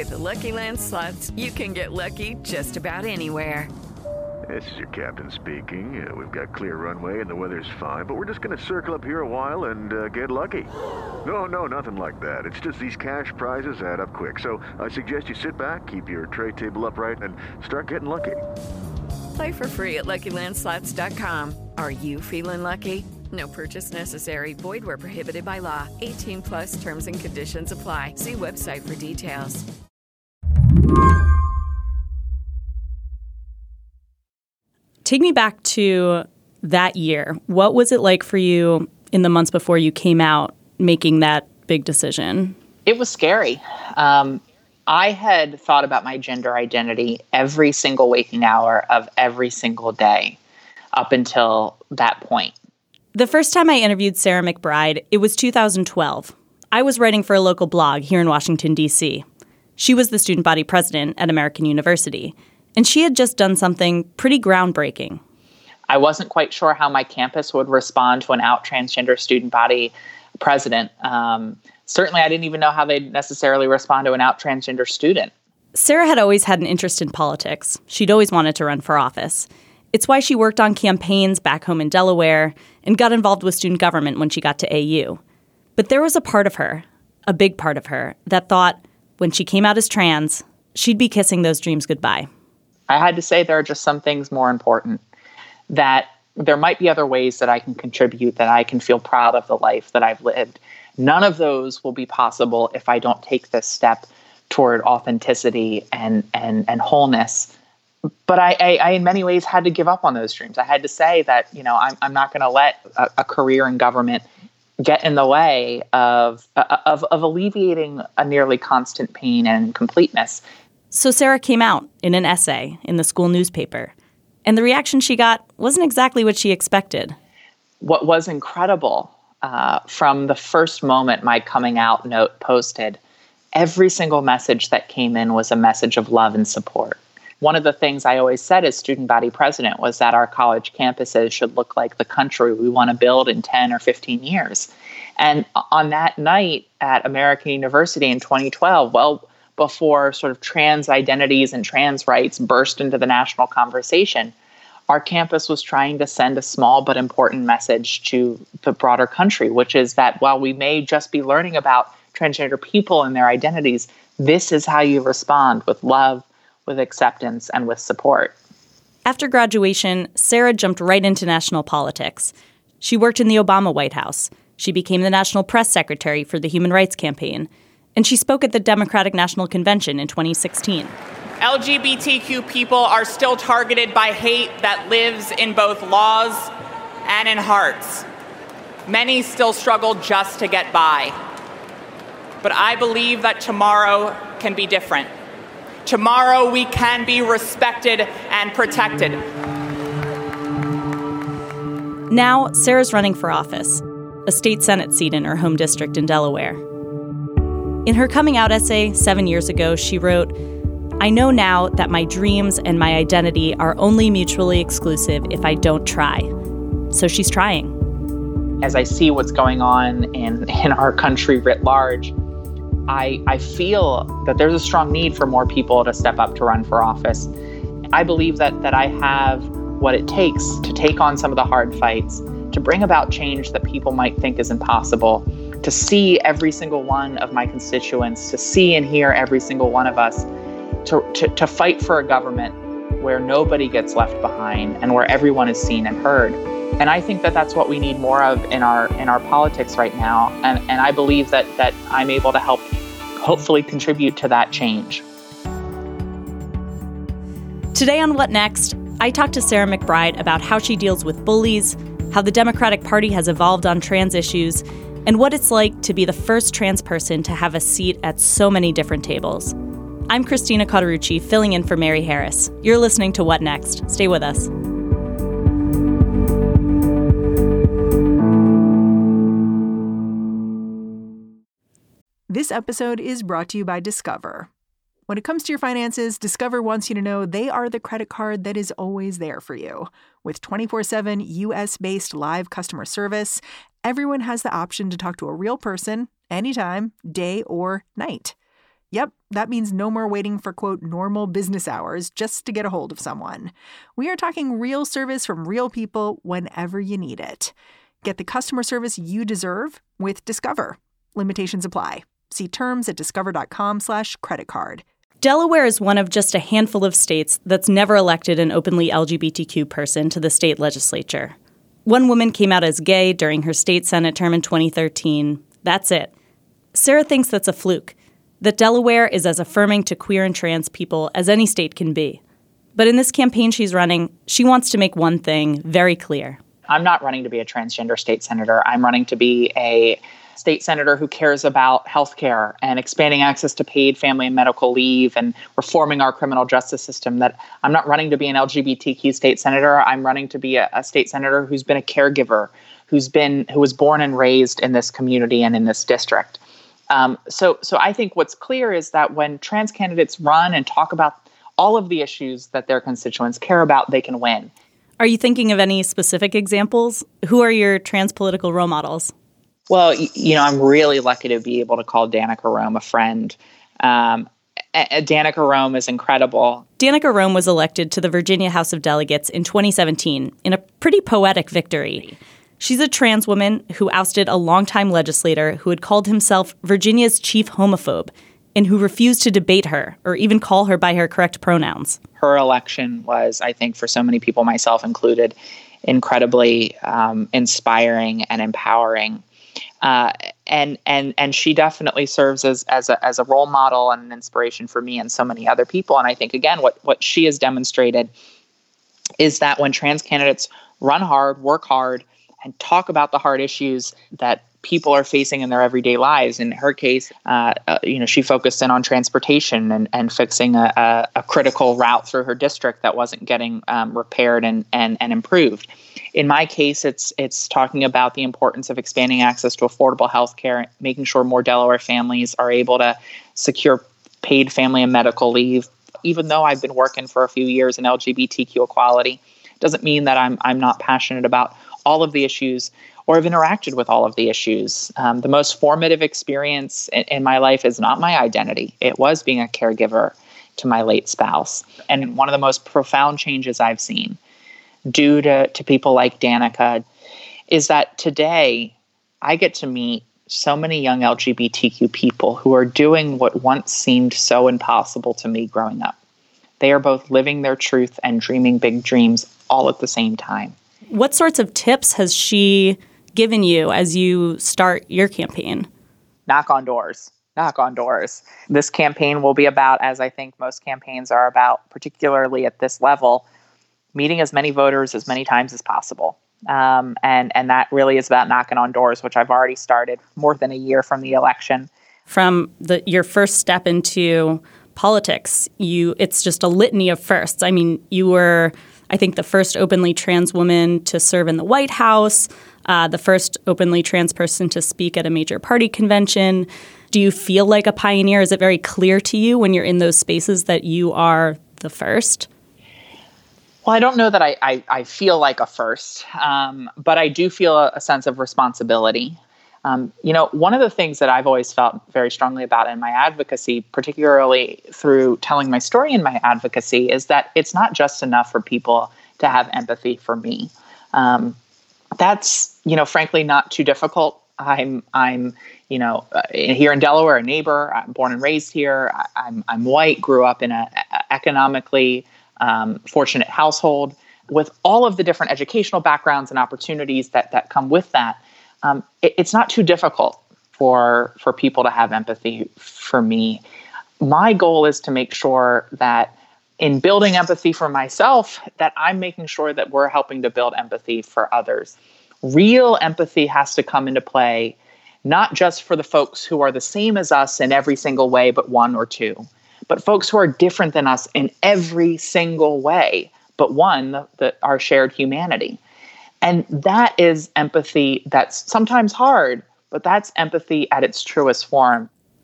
With the Lucky Land Slots, you can get lucky just about anywhere. This is your captain speaking. We've got clear runway and the weather's fine, but we're just going to circle up here a while and get lucky. No, nothing like that. It's just these cash prizes add up quick. So I suggest you sit back, keep your tray table upright, and start getting lucky. Play for free at LuckyLandSlots.com. Are you feeling lucky? No purchase necessary. Void where prohibited by law. 18 plus terms and conditions apply. See website for details. Take me back to that year. What was it like for you in the months before you came out making that big decision? It was scary. I had thought about my gender identity every single waking hour of every single day up until that point. The first time I interviewed Sarah McBride, it was 2012. I was writing for a local blog here in Washington, D.C. She was the student body president at American University, and she had just done something pretty groundbreaking. I wasn't quite sure how my campus would respond to an out transgender student body president. Certainly, I didn't even know how they'd necessarily respond to an out transgender student. Sarah had always had an interest in politics. She'd always wanted to run for office. It's why she worked on campaigns back home in Delaware and got involved with student government when she got to AU. But there was a part of her, a big part of her, that thought when she came out as trans, she'd be kissing those dreams goodbye. I had to say there are just some things more important, that there might be other ways that I can contribute, that I can feel proud of the life that I've lived. None of those will be possible if I don't take this step toward authenticity and wholeness. But I in many ways had to give up on those dreams. I had to say that, I'm not going to let a career in government get in the way of alleviating a nearly constant pain and completeness. So Sarah came out in an essay in the school newspaper, and the reaction she got wasn't exactly what she expected. What was incredible from the first moment my coming out note posted, every single message that came in was a message of love and support. One of the things I always said as student body president was that our college campuses should look like the country we want to build in 10 or 15 years. And on that night at American University in 2012, well, before sort of trans identities and trans rights burst into the national conversation, our campus was trying to send a small but important message to the broader country, which is that while we may just be learning about transgender people and their identities, this is how you respond with love, with acceptance, and with support. After graduation, Sarah jumped right into national politics. She worked in the Obama White House. She became the national press secretary for the Human Rights Campaign. And she spoke at the Democratic National Convention in 2016. LGBTQ people are still targeted by hate that lives in both laws and in hearts. Many still struggle just to get by. But I believe that tomorrow can be different. Tomorrow we can be respected and protected. Now, Sarah's running for office, a state Senate seat in her home district in Delaware. In her coming out essay 7 years ago, she wrote, "I know now that my dreams and my identity are only mutually exclusive if I don't try." So she's trying. As I see what's going on in our country writ large, I feel that there's a strong need for more people to step up to run for office. I believe that I have what it takes to take on some of the hard fights, to bring about change that people might think is impossible, to see every single one of my constituents, to see and hear every single one of us, to fight for a government where nobody gets left behind and where everyone is seen and heard. And I think that that's what we need more of in our politics right now. And I believe that I'm able to help hopefully contribute to that change. Today on What Next, I talked to Sarah McBride about how she deals with bullies, how the Democratic Party has evolved on trans issues, and what it's like to be the first trans person to have a seat at so many different tables. I'm Christina Cauterucci, filling in for Mary Harris. You're listening to What Next. Stay with us. This episode is brought to you by Discover. When it comes to your finances, Discover wants you to know they are the credit card that is always there for you. With 24/7 U.S.-based live customer service, everyone has the option to talk to a real person anytime, day or night. Yep, that means no more waiting for, quote, normal business hours just to get a hold of someone. We are talking real service from real people whenever you need it. Get the customer service you deserve with Discover. Limitations apply. See terms at discover.com/creditcard. Delaware is one of just a handful of states that's never elected an openly LGBTQ person to the state legislature. One woman came out as gay during her state Senate term in 2013. That's it. Sarah thinks that's a fluke, that Delaware is as affirming to queer and trans people as any state can be. But in this campaign she's running, she wants to make one thing very clear. I'm not running to be a transgender state senator. I'm running to be a state senator who cares about healthcare and expanding access to paid family and medical leave and reforming our criminal justice system. That I'm not running to be an LGBTQ state senator. I'm running to be a state senator who's been a caregiver, who was born and raised in this community and in this district. So I think what's clear is that when trans candidates run and talk about all of the issues that their constituents care about, they can win. Are you thinking of any specific examples? Who are your trans political role models? Well, I'm really lucky to be able to call Danica Roem a friend. Danica Roem is incredible. Danica Roem was elected to the Virginia House of Delegates in 2017 in a pretty poetic victory. She's a trans woman who ousted a longtime legislator who had called himself Virginia's chief homophobe and who refused to debate her or even call her by her correct pronouns. Her election was, I think, for so many people, myself included, incredibly inspiring and empowering. And she definitely serves as a role model and an inspiration for me and so many other people. And I think, again, what she has demonstrated is that when trans candidates run hard, work hard, and talk about the hard issues that people are facing in their everyday lives. In her case, she focused in on transportation and fixing a critical route through her district that wasn't getting repaired and improved. In my case, it's talking about the importance of expanding access to affordable health care, making sure more Delaware families are able to secure paid family and medical leave. Even though I've been working for a few years in LGBTQ equality, doesn't mean that I'm not passionate about all of the issues or have interacted with all of the issues. The most formative experience in my life is not my identity. It was being a caregiver to my late spouse. And one of the most profound changes I've seen due to people like Danica is that today I get to meet so many young LGBTQ people who are doing what once seemed so impossible to me growing up. They are both living their truth and dreaming big dreams all at the same time. What sorts of tips has she given you as you start your campaign? Knock on doors. Knock on doors. This campaign will be about, as I think most campaigns are about, particularly at this level, meeting as many voters as many times as possible. And that really is about knocking on doors, which I've already started more than a year from the election. From your first step into politics, it's just a litany of firsts. I mean, you were, I think, the first openly trans woman to serve in the White House, the first openly trans person to speak at a major party convention. Do you feel like a pioneer? Is it very clear to you when you're in those spaces that you are the first? Well, I don't know that I feel like a first, but I do feel a sense of responsibility. One of the things that I've always felt very strongly about in my advocacy, particularly through telling my story in my advocacy, is that it's not just enough for people to have empathy for me. That's, frankly, not too difficult. I'm here in Delaware, a neighbor. I'm born and raised here. I'm white, grew up in an economically fortunate household with all of the different educational backgrounds and opportunities that come with that. It's not too difficult for people to have empathy for me. My goal is to make sure that in building empathy for myself, that I'm making sure that we're helping to build empathy for others. Real empathy has to come into play, not just for the folks who are the same as us in every single way, but one or two, but folks who are different than us in every single way, but one, our shared humanity. And that is empathy that's sometimes hard, but that's empathy at its truest form.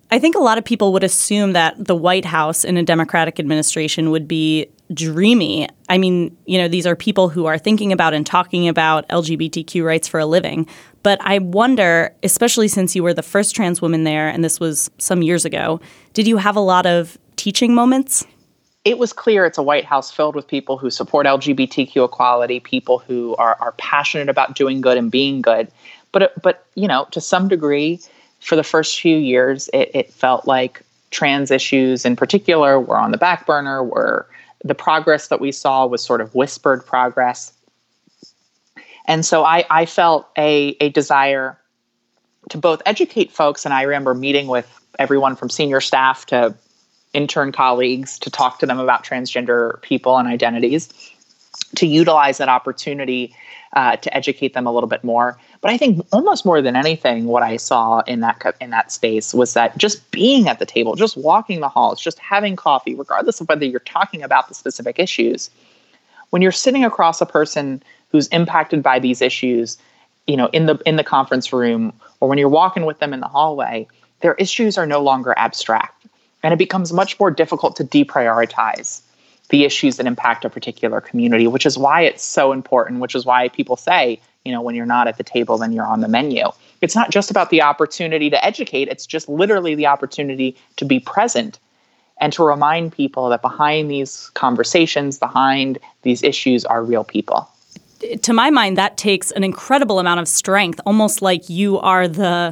I think a lot of people would assume that the White House in a Democratic administration would be dreamy. I mean, these are people who are thinking about and talking about LGBTQ rights for a living. But I wonder, especially since you were the first trans woman there, and this was some years ago, did you have a lot of teaching moments? It was clear it's a White House filled with people who support LGBTQ equality, people who are passionate about doing good and being good. But to some degree, for the first few years, it felt like trans issues in particular were on the back burner, where the progress that we saw was sort of whispered progress. And so I felt a desire to both educate folks, and I remember meeting with everyone from senior staff to intern colleagues to talk to them about transgender people and identities, to utilize that opportunity to educate them a little bit more. But I think almost more than anything, what I saw in that space was that just being at the table, just walking the halls, just having coffee, regardless of whether you're talking about the specific issues, when you're sitting across a person who's impacted by these issues, in the conference room, or when you're walking with them in the hallway, their issues are no longer abstract, and it becomes much more difficult to deprioritize the issues that impact a particular community, which is why it's so important, which is why people say, when you're not at the table, then you're on the menu. It's not just about the opportunity to educate. It's just literally the opportunity to be present and to remind people that behind these conversations, behind these issues are real people. To my mind, that takes an incredible amount of strength, almost like you are the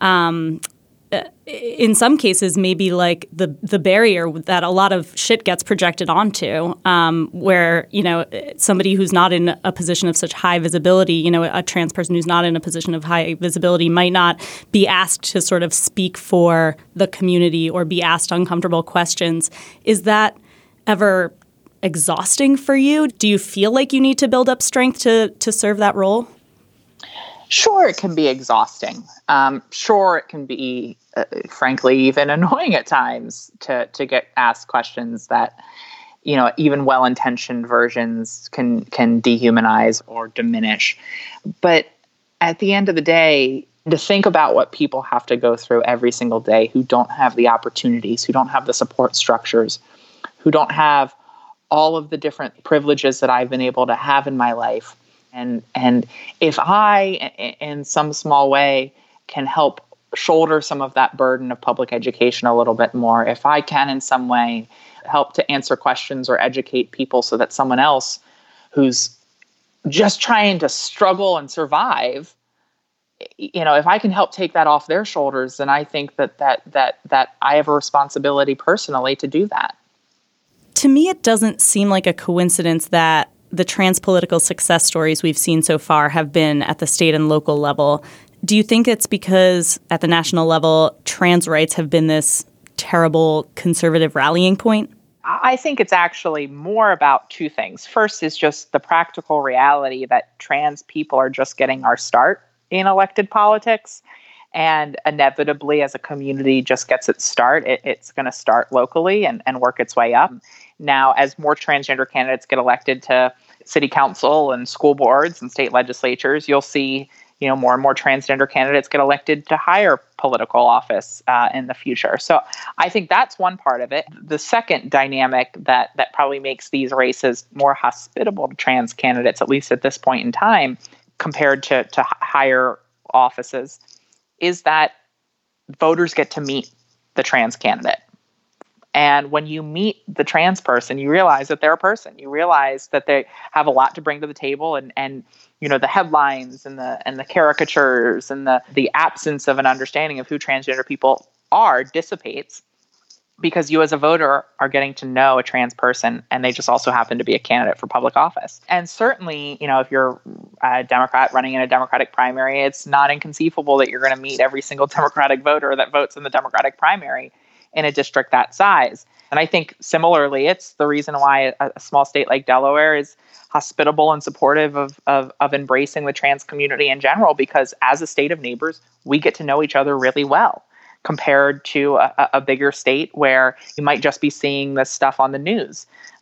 in some cases, maybe like the barrier that a lot of shit gets projected onto, where, somebody who's not in a position of such high visibility, a trans person who's not in a position of high visibility might not be asked to sort of speak for the community or be asked uncomfortable questions. Is that ever exhausting for you? Do you feel like you need to build up strength to serve that role? Sure, it can be exhausting. Sure, it can be, frankly, even annoying at times to get asked questions that, even well-intentioned versions can dehumanize or diminish. But at the end of the day, to think about what people have to go through every single day who don't have the opportunities, who don't have the support structures, who don't have all of the different privileges that I've been able to have in my life. And if I, in some small way, can help shoulder some of that burden of public education a little bit more, if I can in some way help to answer questions or educate people so that someone else who's just trying to struggle and survive, if I can help take that off their shoulders, then I think that I have a responsibility personally to do that. To me, it doesn't seem like a coincidence that the trans political success stories we've seen so far have been at the state and local level. Do you think it's because at the national level, trans rights have been this terrible conservative rallying point? I think it's actually more about two things. First is just the practical reality that trans people are just getting our start in elected politics. And inevitably, as a community just gets its start, it's going to start locally and work its way up. Now, as more transgender candidates get elected to city council and school boards and state legislatures, you'll see, more and more transgender candidates get elected to higher political office in the future. So I think that's one part of it. The second dynamic that probably makes these races more hospitable to trans candidates, at least at this point in time, compared to higher offices, is that voters get to meet the trans candidate. And when you meet the trans person, you realize that they're a person. You realize that they have a lot to bring to the table, and the headlines and the caricatures and the absence of an understanding of who transgender people are dissipates because you as a voter are getting to know a trans person, and they just also happen to be a candidate for public office. And certainly, if you're a Democrat running in a Democratic primary, it's not inconceivable that you're going to meet every single Democratic voter that votes in the Democratic primary in a district that size. And I think similarly, it's the reason why a small state like Delaware is hospitable and supportive of embracing the trans community in general, because as a state of neighbors, we get to know each other really well compared to a bigger state where you might just be seeing this stuff on the news.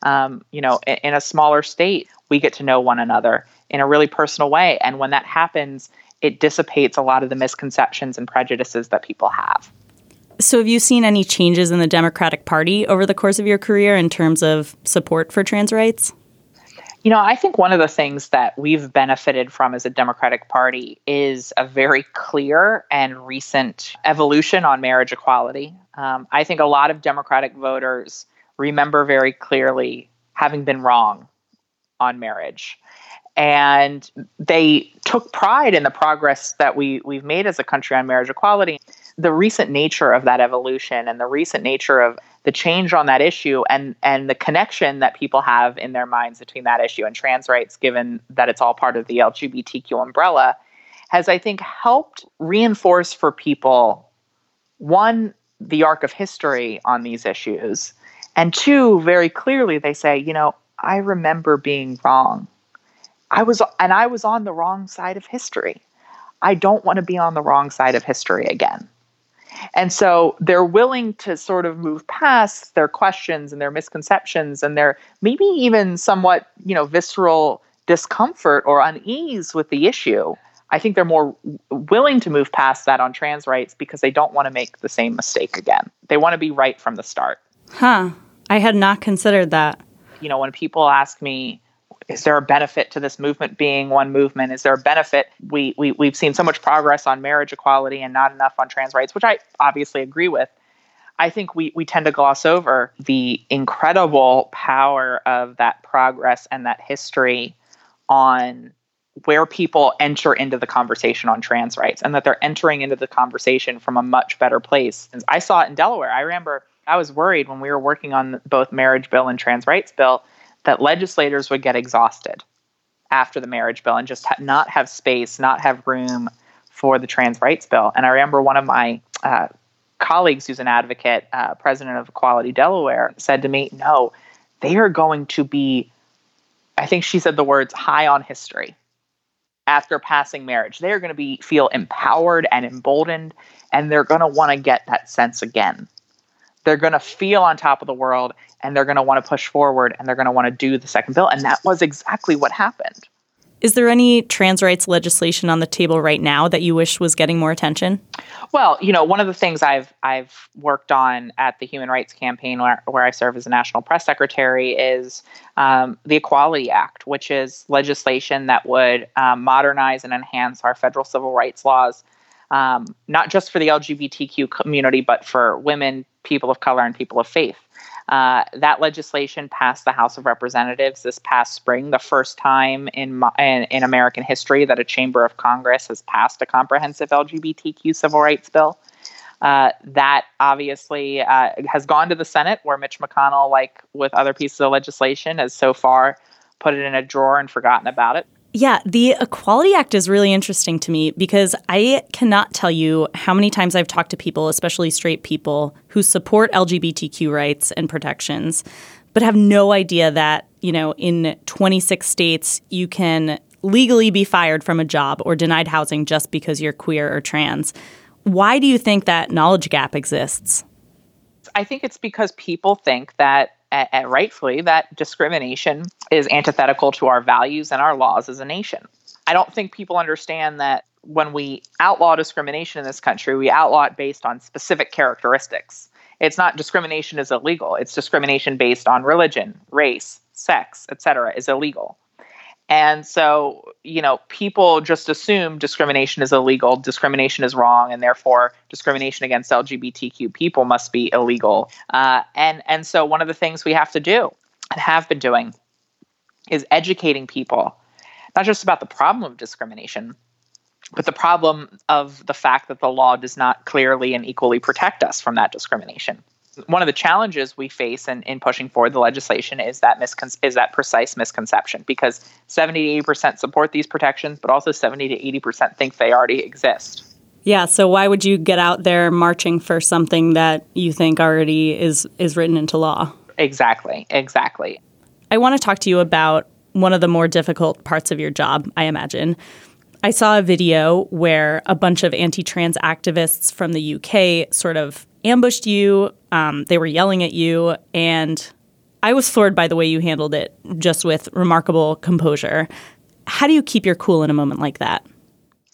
In a smaller state, we get to know one another in a really personal way. And when that happens, it dissipates a lot of the misconceptions and prejudices that people have. So have you seen any changes in the Democratic Party over the course of your career in terms of support for trans rights? I think one of the things that we've benefited from as a Democratic Party is a very clear and recent evolution on marriage equality. I think a lot of Democratic voters remember very clearly having been wrong on marriage. And they took pride in the progress that we've made as a country on marriage equality. The recent nature of that evolution and the recent nature of the change on that issue and the connection that people have in their minds between that issue and trans rights, given that it's all part of the LGBTQ umbrella, has, I think, helped reinforce for people, one, the arc of history on these issues, and two, very clearly they say, I remember being wrong. I was on the wrong side of history. I don't want to be on the wrong side of history again. And so they're willing to sort of move past their questions and their misconceptions and their maybe even somewhat, visceral discomfort or unease with the issue. I think they're more willing to move past that on trans rights because they don't want to make the same mistake again. They want to be right from the start. Huh. I had not considered that. When people ask me, is there a benefit to this movement being one movement? Is there a benefit? We've seen so much progress on marriage equality and not enough on trans rights, which I obviously agree with. I think we tend to gloss over the incredible power of that progress and that history on where people enter into the conversation on trans rights, and that they're entering into the conversation from a much better place. And I saw it in Delaware. I remember I was worried when we were working on both marriage bill and trans rights bill that legislators would get exhausted after the marriage bill and just not have space, not have room for the trans rights bill. And I remember one of my colleagues who's an advocate, president of Equality Delaware, said to me, no, they are going to be, I think she said the words, high on history after passing marriage. They're going to feel empowered and emboldened, and they're going to want to get that sense again. They're going to feel on top of the world, and they're going to want to push forward, and they're going to want to do the second bill. And that was exactly what happened. Is there any trans rights legislation on the table right now that you wish was getting more attention? Well, one of the things I've worked on at the Human Rights Campaign, where I serve as a national press secretary, is the Equality Act, which is legislation that would modernize and enhance our federal civil rights laws, not just for the LGBTQ community, but for women, people of color, and people of faith. That legislation passed the House of Representatives this past spring, the first time in American history that a chamber of Congress has passed a comprehensive LGBTQ civil rights bill. That obviously has gone to the Senate, where Mitch McConnell, like with other pieces of legislation, has so far put it in a drawer and forgotten about it. Yeah, the Equality Act is really interesting to me because I cannot tell you how many times I've talked to people, especially straight people, who support LGBTQ rights and protections, but have no idea that, in 26 states, you can legally be fired from a job or denied housing just because you're queer or trans. Why do you think that knowledge gap exists? I think it's because people think that, and rightfully, that discrimination is antithetical to our values and our laws as a nation. I don't think people understand that when we outlaw discrimination in this country, we outlaw it based on specific characteristics. It's not discrimination is illegal. It's discrimination based on religion, race, sex, etc. is illegal. And so, people just assume discrimination is illegal, discrimination is wrong, and therefore discrimination against LGBTQ people must be illegal. And so one of the things we have to do and have been doing is educating people, not just about the problem of discrimination, but the problem of the fact that the law does not clearly and equally protect us from that discrimination. One of the challenges we face in pushing forward the legislation is that precise misconception, because 70 to 80% support these protections, but also 70 to 80% think they already exist. Yeah, so why would you get out there marching for something that you think already is written into law? Exactly. I want to talk to you about one of the more difficult parts of your job, I imagine. I saw a video where a bunch of anti-trans activists from the UK sort of ambushed you. They were yelling at you, and I was floored by the way you handled it, just with remarkable composure. How do you keep your cool in a moment like that?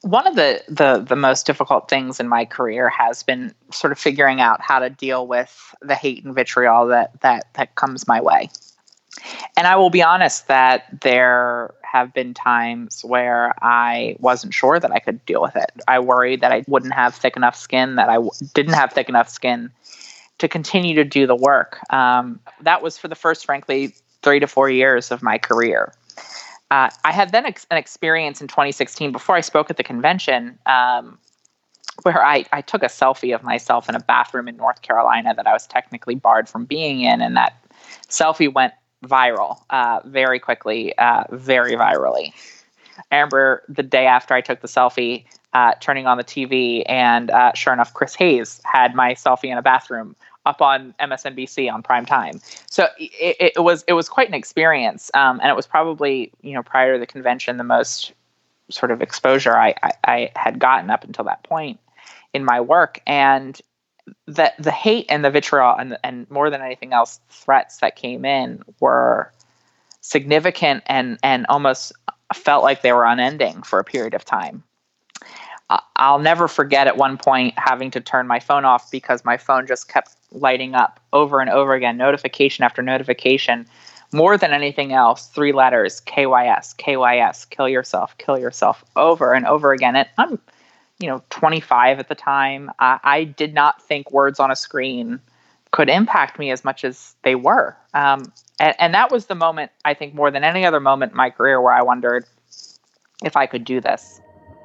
One of the most difficult things in my career has been sort of figuring out how to deal with the hate and vitriol that comes my way. And I will be honest that there have been times where I wasn't sure that I could deal with it. I worried that I wouldn't have thick enough skin, that I didn't have thick enough skin to continue to do the work. That was for the first, frankly, 3 to 4 years of my career. I had then an experience in 2016 before I spoke at the convention where I took a selfie of myself in a bathroom in North Carolina that I was technically barred from being in. And that selfie went viral very quickly, very virally. I remember the day after I took the selfie, turning on the TV, and sure enough, Chris Hayes had my selfie in a bathroom up on MSNBC on prime time. So it was quite an experience, and it was probably, prior to the convention, the most sort of exposure I had gotten up until that point in my work. And the hate and the vitriol and more than anything else, threats that came in were significant and almost felt like they were unending for a period of time. I'll never forget at one point having to turn my phone off because my phone just kept lighting up over and over again, notification after notification. More than anything else, 3 letters, KYS, KYS, kill yourself, over and over again. And I'm 25 at the time. I did not think words on a screen could impact me as much as they were. And that was the moment, I think, more than any other moment in my career where I wondered if I could do this.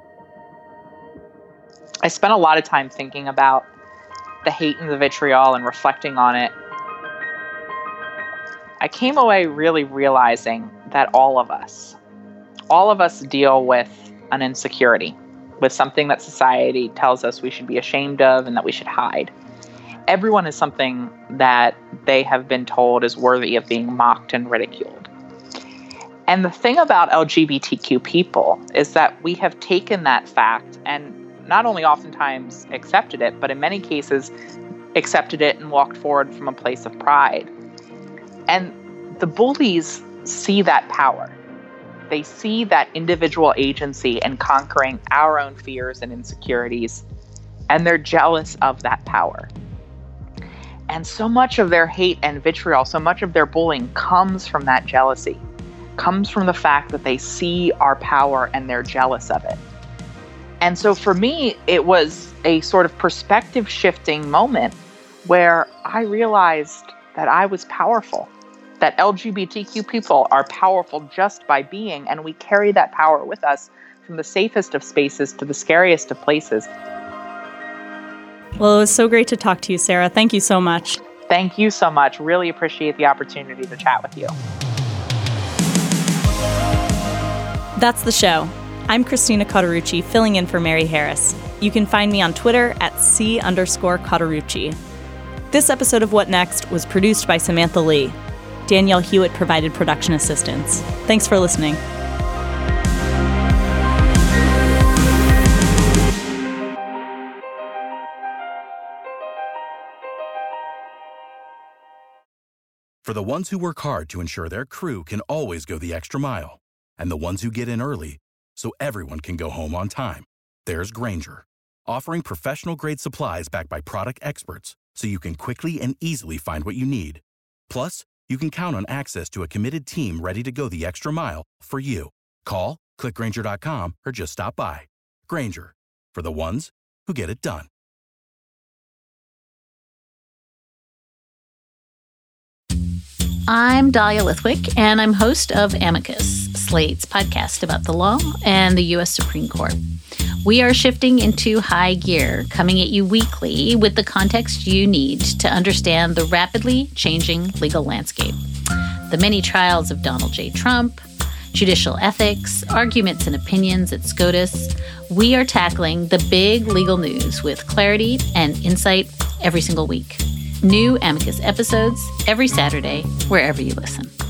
I spent a lot of time thinking about the hate and the vitriol and reflecting on it. I came away really realizing that all of us deal with an insecurity, with something that society tells us we should be ashamed of and that we should hide. Everyone is something that they have been told is worthy of being mocked and ridiculed. And the thing about LGBTQ people is that we have taken that fact and not only oftentimes accepted it, but in many cases accepted it and walked forward from a place of pride. And the bullies see that power. They see that individual agency in conquering our own fears and insecurities, and they're jealous of that power. And so much of their hate and vitriol, so much of their bullying comes from that jealousy, comes from the fact that they see our power and they're jealous of it. And so for me, it was a sort of perspective shifting moment where I realized that I was powerful, that LGBTQ people are powerful just by being, and we carry that power with us from the safest of spaces to the scariest of places. Well, it was so great to talk to you, Sarah. Thank you so much. Thank you so much. Really appreciate the opportunity to chat with you. That's the show. I'm Christina Cauterucci, filling in for Mary Harris. You can find me on Twitter at @C_Cauterucci. This episode of What Next was produced by Samantha Lee. Danielle Hewitt provided production assistance. Thanks for listening. For the ones who work hard to ensure their crew can always go the extra mile, and the ones who get in early so everyone can go home on time, there's Grainger, offering professional-grade supplies backed by product experts so you can quickly and easily find what you need. Plus, you can count on access to a committed team ready to go the extra mile for you. Call, click Grainger.com, or just stop by. Grainger, for the ones who get it done. I'm Dahlia Lithwick, and I'm host of Amicus, Slate's podcast about the law and the U.S. Supreme Court. We are shifting into high gear, coming at you weekly with the context you need to understand the rapidly changing legal landscape. The many trials of Donald J. Trump, judicial ethics, arguments and opinions at SCOTUS. We are tackling the big legal news with clarity and insight every single week. New Amicus episodes every Saturday, wherever you listen.